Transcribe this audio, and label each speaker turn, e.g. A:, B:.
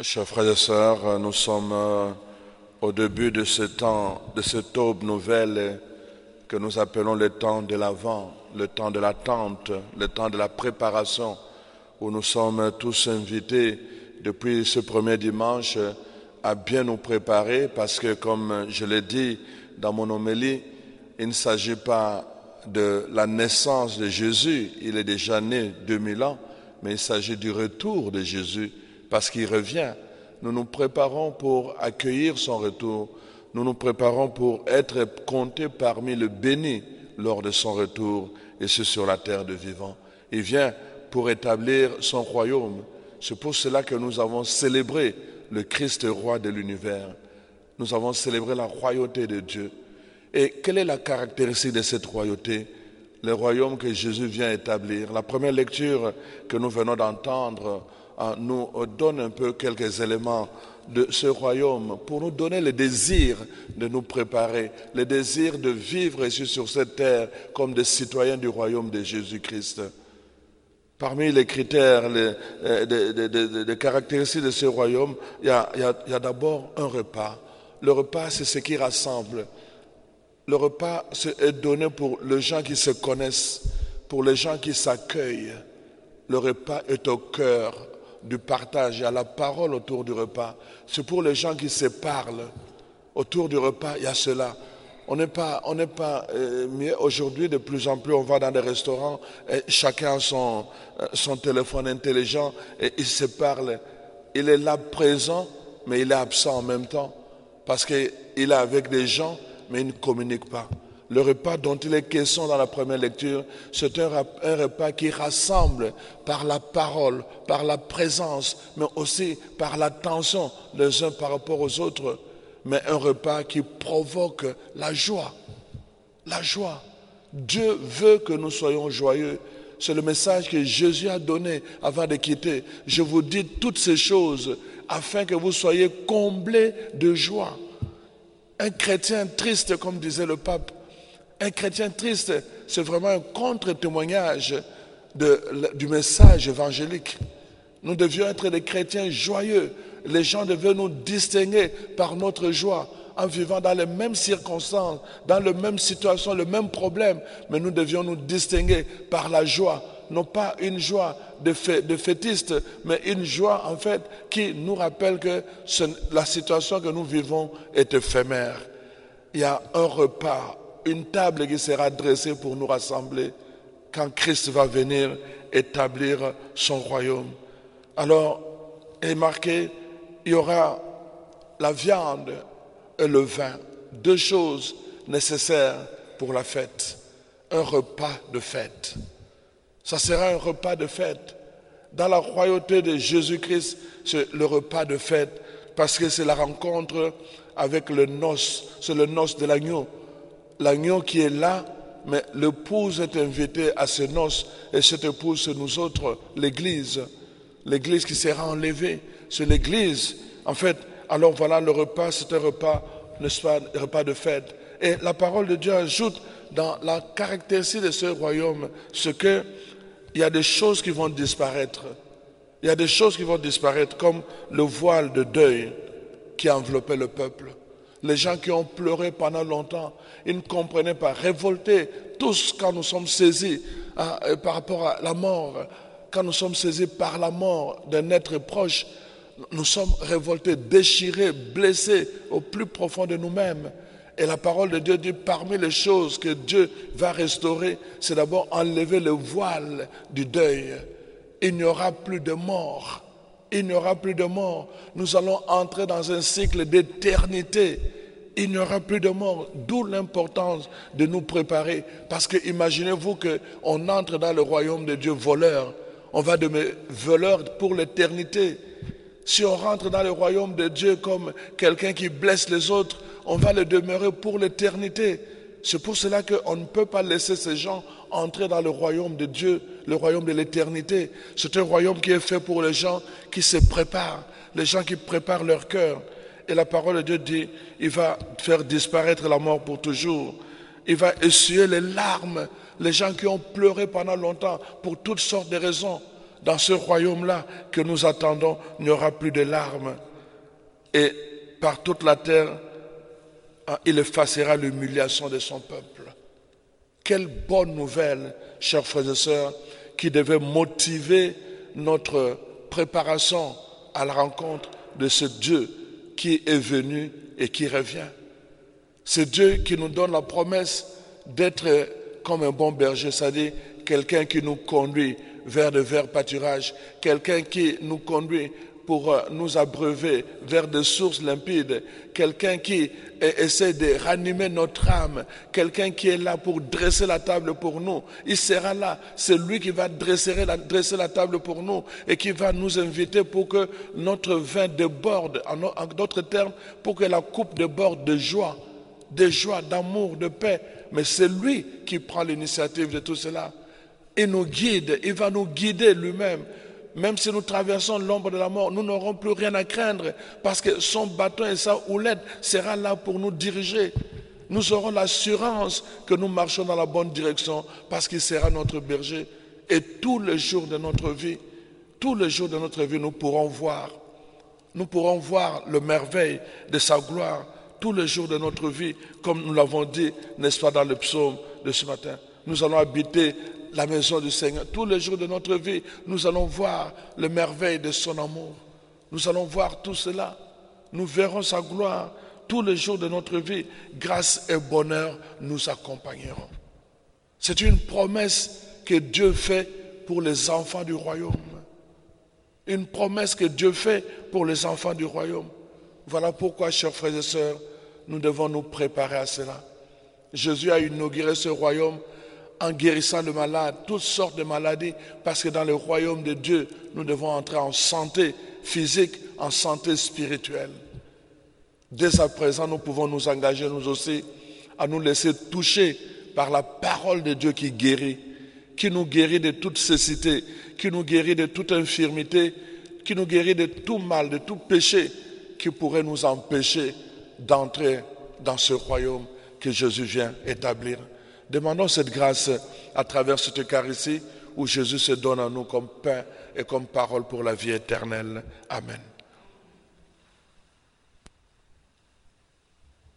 A: Chers frères et sœurs, nous sommes au début de ce temps, de cette aube nouvelle que nous appelons le temps de l'Avent, le temps de l'attente, le temps de la préparation, où nous sommes tous invités depuis ce premier dimanche à bien nous préparer parce que, comme je l'ai dit dans mon homélie, il ne s'agit pas de la naissance de Jésus, il est déjà né 2000 ans, mais il s'agit du retour de Jésus parce qu'il revient. Nous nous préparons pour accueillir son retour. Nous nous préparons pour être comptés parmi les bénis lors de son retour, et ce sur la terre de vivants. Il vient pour établir son royaume. C'est pour cela que nous avons célébré le Christ roi de l'univers. Nous avons célébré la royauté de Dieu. Et quelle est la caractéristique de cette royauté? Le royaume que Jésus vient établir. La première lecture que nous venons d'entendre nous donne un peu quelques éléments de ce royaume pour nous donner le désir de nous préparer, le désir de vivre ici sur cette terre comme des citoyens du royaume de Jésus-Christ. Parmi les critères, les caractéristiques de ce royaume, il y a d'abord un repas. Le repas, c'est ce qui rassemble. Le repas est donné pour les gens qui se connaissent, pour les gens qui s'accueillent. Le repas est au cœur du partage, il y a la parole autour du repas. C'est pour les gens qui se parlent. Autour du repas, il y a cela. On n'est pas mieux aujourd'hui, de plus en plus, on va dans des restaurants, et chacun a son téléphone intelligent et il se parle. Il est là présent, mais il est absent en même temps, parce qu'il est avec des gens, mais il ne communique pas. Le repas dont il est question dans la première lecture, c'est un repas qui rassemble par la parole, par la présence, mais aussi par l'attention les uns par rapport aux autres. Mais un repas qui provoque la joie. La joie. Dieu veut que nous soyons joyeux. C'est le message que Jésus a donné avant de quitter. Je vous dis toutes ces choses afin que vous soyez comblés de joie. Un chrétien triste, comme disait le pape, un chrétien triste, c'est vraiment un contre-témoignage du message évangélique. Nous devions être des chrétiens joyeux. Les gens devaient nous distinguer par notre joie en vivant dans les mêmes circonstances, dans les mêmes situations, les mêmes problèmes. Mais nous devions nous distinguer par la joie. Non pas une joie de fêtiste, mais une joie en fait qui nous rappelle que la situation que nous vivons est éphémère. Il y a un repas, une table qui sera dressée pour nous rassembler quand Christ va venir établir son royaume. Alors, est marqué, il y aura la viande et le vin, deux choses nécessaires pour la fête. Un repas de fête. Ça sera un repas de fête. Dans la royauté de Jésus-Christ, c'est le repas de fête parce que c'est la rencontre avec le noce, c'est le noce de l'agneau. L'agneau qui est là, mais l'épouse est invitée à ce noce et cette épouse, c'est nous autres, l'Église. L'Église qui sera enlevée, c'est l'Église. En fait, alors voilà le repas, c'est un repas, n'est-ce pas, un repas de fête. Et la parole de Dieu ajoute dans la caractéristique de ce royaume, ce que il y a des choses qui vont disparaître. Il y a des choses qui vont disparaître, comme le voile de deuil qui enveloppait le peuple. Les gens qui ont pleuré pendant longtemps, ils ne comprenaient pas, révoltés, tous quand nous sommes saisis par rapport à la mort, quand nous sommes saisis par la mort d'un être proche, nous sommes révoltés, déchirés, blessés au plus profond de nous-mêmes. Et la parole de Dieu dit, parmi les choses que Dieu va restaurer, c'est d'abord enlever le voile du deuil. Il n'y aura plus de mort. Il n'y aura plus de mort. Nous allons entrer dans un cycle d'éternité. Il n'y aura plus de mort. D'où l'importance de nous préparer. Parce que imaginez-vous qu'on entre dans le royaume de Dieu voleur. On va demeurer voleur pour l'éternité. Si on rentre dans le royaume de Dieu comme quelqu'un qui blesse les autres, on va le demeurer pour l'éternité. C'est pour cela qu'on ne peut pas laisser ces gens entrer dans le royaume de Dieu, le royaume de l'éternité. C'est un royaume qui est fait pour les gens qui se préparent, les gens qui préparent leur cœur. Et la parole de Dieu dit, il va faire disparaître la mort pour toujours. Il va essuyer les larmes, les gens qui ont pleuré pendant longtemps pour toutes sortes de raisons. Dans ce royaume-là que nous attendons, il n'y aura plus de larmes. Et par toute la terre, il effacera l'humiliation de son peuple. Quelle bonne nouvelle, chers frères et sœurs, qui devait motiver notre préparation à la rencontre de ce Dieu qui est venu et qui revient. C'est Dieu qui nous donne la promesse d'être comme un bon berger, c'est-à-dire quelqu'un qui nous conduit vers de verts pâturages, quelqu'un qui nous conduit pour nous abreuver vers des sources limpides, quelqu'un qui essaie de ranimer notre âme, quelqu'un qui est là pour dresser la table pour nous. Il sera là, c'est lui qui va dresser la table pour nous et qui va nous inviter pour que notre vin déborde, en d'autres termes, pour que la coupe déborde de joie, d'amour, de paix. Mais c'est lui qui prend l'initiative de tout cela. Il nous guide, il va nous guider lui-même. Même si nous traversons l'ombre de la mort, nous n'aurons plus rien à craindre parce que son bâton et sa houlette sera là pour nous diriger. Nous aurons l'assurance que nous marchons dans la bonne direction parce qu'il sera notre berger. Et tous les jours de notre vie, nous pourrons voir le merveille de sa gloire. Tous les jours de notre vie, comme nous l'avons dit, n'est-ce pas, dans le psaume de ce matin. Nous allons habiter la maison du Seigneur. Tous les jours de notre vie, nous allons voir le merveille de son amour. Nous allons voir tout cela. Nous verrons sa gloire. Tous les jours de notre vie, grâce et bonheur nous accompagneront. C'est une promesse que Dieu fait pour les enfants du royaume. Une promesse que Dieu fait pour les enfants du royaume. Voilà pourquoi, chers frères et sœurs, nous devons nous préparer à cela. Jésus a inauguré ce royaume en guérissant les malades, toutes sortes de maladies, parce que dans le royaume de Dieu, nous devons entrer en santé physique, en santé spirituelle. Dès à présent, nous pouvons nous engager, nous aussi, à nous laisser toucher par la parole de Dieu qui nous guérit de toute cécité, qui nous guérit de toute infirmité, qui nous guérit de tout mal, de tout péché, qui pourrait nous empêcher d'entrer dans ce royaume que Jésus vient établir. Demandons cette grâce à travers cette Eucharistie où Jésus se donne à nous comme pain et comme parole pour la vie éternelle. Amen.